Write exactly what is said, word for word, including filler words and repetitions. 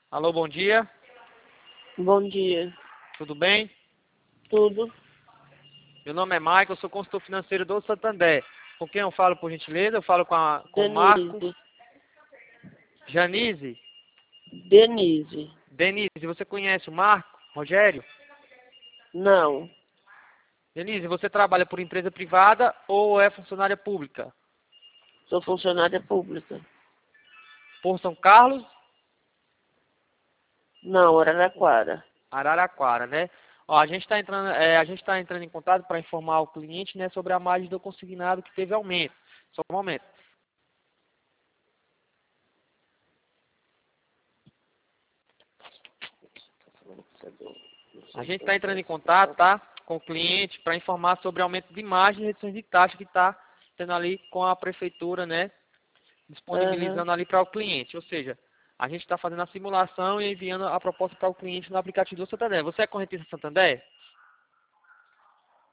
Alô, bom dia. Bom dia. Tudo bem? Tudo? Meu nome é Michael, eu sou consultor financeiro do Santander. Com quem eu falo, por gentileza? Eu falo com, a, com o Marcos. Denise. Janice. Denise. Denise, você conhece o Marco? Rogério? Não. Denise, você trabalha por empresa privada ou é funcionária pública? Sou funcionária pública. Por São Carlos? Não, Araraquara. Araraquara, né? Ó, a gente está entrando, é, a gente tá entrando em contato para informar o cliente, né, sobre a margem do consignado que teve aumento. Só um momento. A gente está entrando em contato, tá, com o cliente para informar sobre aumento de margem e redução de taxa que está tendo ali com a prefeitura, né, Aham. disponibilizando ali para o cliente. Ou seja, a gente está fazendo a simulação e enviando a proposta para o cliente no aplicativo do Santander. Você é correntista Santander?